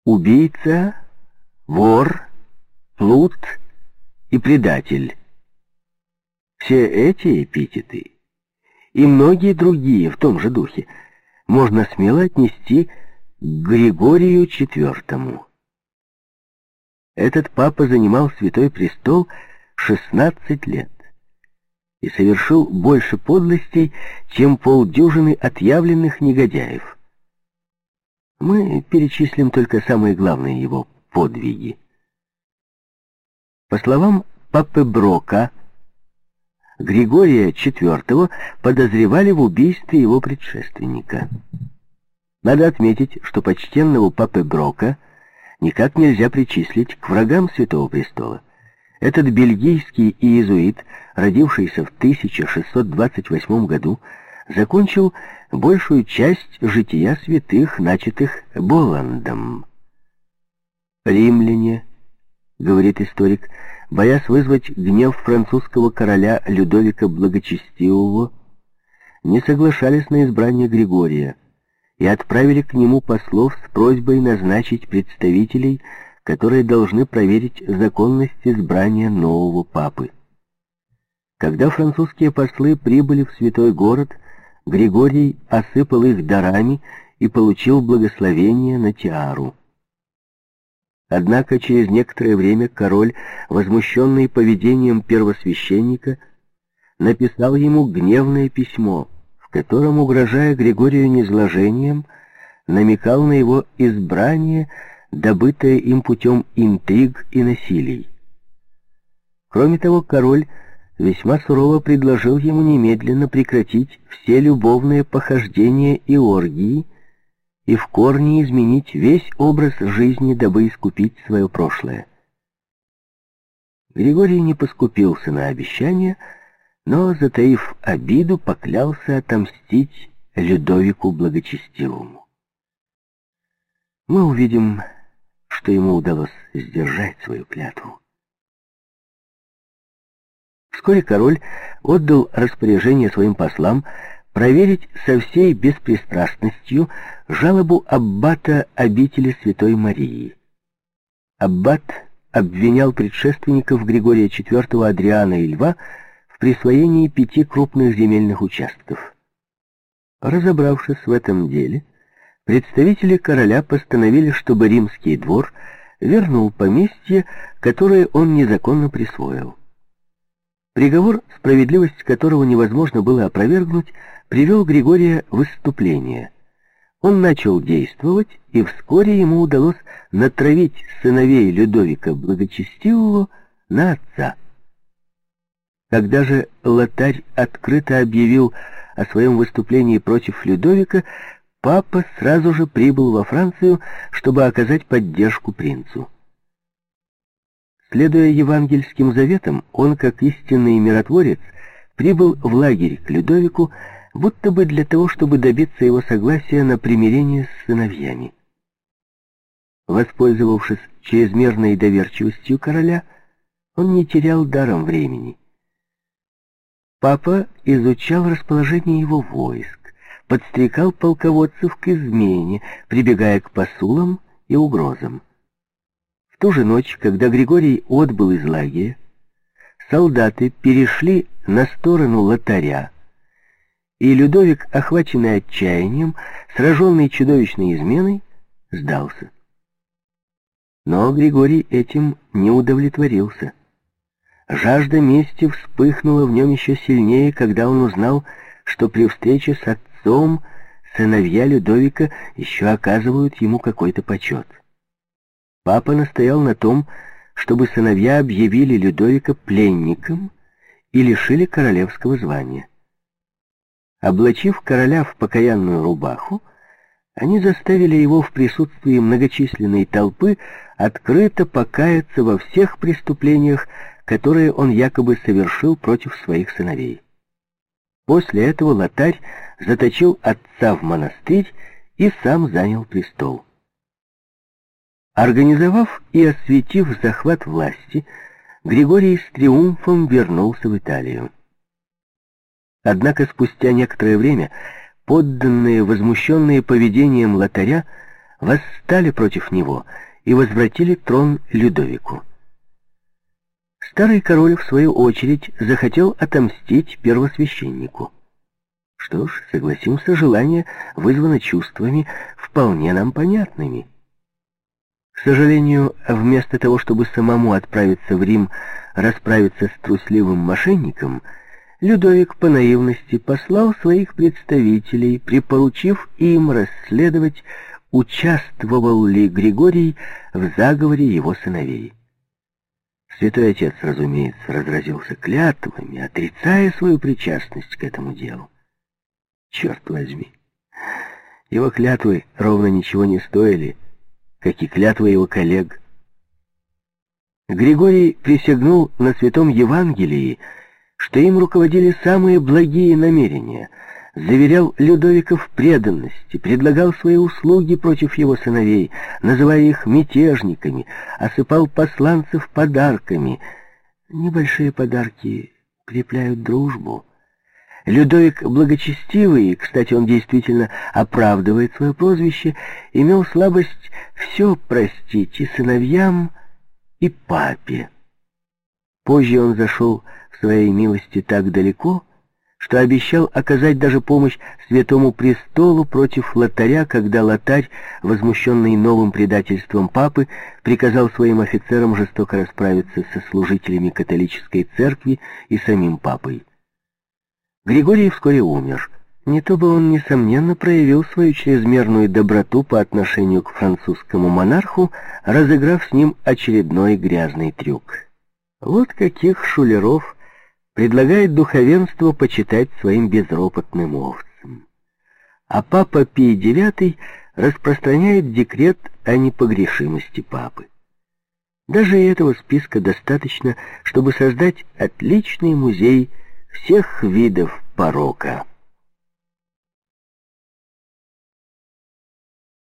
убийца, вор, плут и предатель. Все эти эпитеты и многие другие в том же духе можно смело отнести к Григорию IV. Этот папа занимал Святой Престол 16 лет и совершил больше подлостей, чем полдюжины отъявленных негодяев. Мы перечислим только самые главные его подвиги. По словам папы Брока, Григория IV подозревали в убийстве его предшественника. Надо отметить, что почтенного папы Брока никак нельзя причислить к врагам Святого Престола. Этот бельгийский иезуит, родившийся в 1628 году, закончил большую часть жития святых, начатых Боландом. «Римляне, — говорит историк, — боясь вызвать гнев французского короля Людовика Благочестивого, не соглашались на избрание Григория и отправили к нему послов с просьбой назначить представителей, которые должны проверить законность избрания нового папы. Когда французские послы прибыли в святой город, Григорий осыпал их дарами и получил благословение на тиару. Однако через некоторое время король, возмущенный поведением первосвященника, написал ему гневное письмо, в котором, угрожая Григорию низложением, намекал на его избрание, добытое им путем интриг и насилий. Кроме того, король весьма сурово предложил ему немедленно прекратить все любовные похождения и оргии и в корне изменить весь образ жизни, дабы искупить свое прошлое. Григорий не поскупился на обещание, но, затаив обиду, поклялся отомстить Людовику Благочестивому. Мы увидим, что ему удалось сдержать свою клятву. Вскоре король отдал распоряжение своим послам проверить со всей беспристрастностью жалобу аббата обители Святой Марии. Аббат обвинял предшественников Григория IV Адриана и Льва в присвоении 5 крупных земельных участков. Разобравшись в этом деле, представители короля постановили, чтобы римский двор вернул поместье, которое он незаконно присвоил. Приговор, справедливость которого невозможно было опровергнуть, привел Григория в исступление. Он начал действовать, и вскоре ему удалось натравить сыновей Людовика Благочестивого на отца. Когда же Лотарь открыто объявил о своем выступлении против Людовика, папа сразу же прибыл во Францию, чтобы оказать поддержку принцу. Следуя евангельским заветам, он, как истинный миротворец, прибыл в лагерь к Людовику, будто бы для того, чтобы добиться его согласия на примирение с сыновьями. Воспользовавшись чрезмерной доверчивостью короля, он не терял даром времени. Папа изучал расположение его войск, подстрекал полководцев к измене, прибегая к посулам и угрозам. В ту же ночь, когда Григорий отбыл из лагеря, солдаты перешли на сторону Лотаря, и Людовик, охваченный отчаянием, сраженный чудовищной изменой, сдался. Но Григорий этим не удовлетворился. Жажда мести вспыхнула в нем еще сильнее, когда он узнал, что при встрече с отцом сыновья Людовика еще оказывают ему какой-то почет. Папа настоял на том, чтобы сыновья объявили Людовика пленником и лишили королевского звания. Облачив короля в покаянную рубаху, они заставили его в присутствии многочисленной толпы открыто покаяться во всех преступлениях, которые он якобы совершил против своих сыновей. После этого Лотарь заточил отца в монастырь и сам занял престол. Организовав и осветив захват власти, Григорий с триумфом вернулся в Италию. Однако спустя некоторое время подданные, возмущенные поведением Лотаря, восстали против него и возвратили трон Людовику. Старый король, в свою очередь, захотел отомстить первосвященнику. Что ж, согласимся, желание вызвано чувствами, вполне нам понятными. К сожалению, вместо того, чтобы самому отправиться в Рим расправиться с трусливым мошенником, Людовик по наивности послал своих представителей, припоручив им расследовать, участвовал ли Григорий в заговоре его сыновей. Святой Отец, разумеется, разразился клятвами, отрицая свою причастность к этому делу. Черт возьми, его клятвы ровно ничего не стоили, как и клятвы его коллег. Григорий присягнул на Святом Евангелии, что им руководили самые благие намерения, заверял Людовика в преданности, предлагал свои услуги против его сыновей, называя их мятежниками, осыпал посланцев подарками. Небольшие подарки укрепляют дружбу. Людовик благочестивый, кстати, он действительно оправдывает свое прозвище, имел слабость все простить и сыновьям, и папе. Позже он зашел в своей милости так далеко, что обещал оказать даже помощь Святому Престолу против Лотаря, когда Лотарь, возмущенный новым предательством папы, приказал своим офицерам жестоко расправиться со служителями католической церкви и самим папой. Григорий вскоре умер. Не то бы он, несомненно, проявил свою чрезмерную доброту по отношению к французскому монарху, разыграв с ним очередной грязный трюк. Вот каких шулеров предлагает духовенство почитать своим безропотным овцам. А папа Пий IX распространяет декрет о непогрешимости папы. Даже и этого списка достаточно, чтобы создать отличный музей всех видов порока.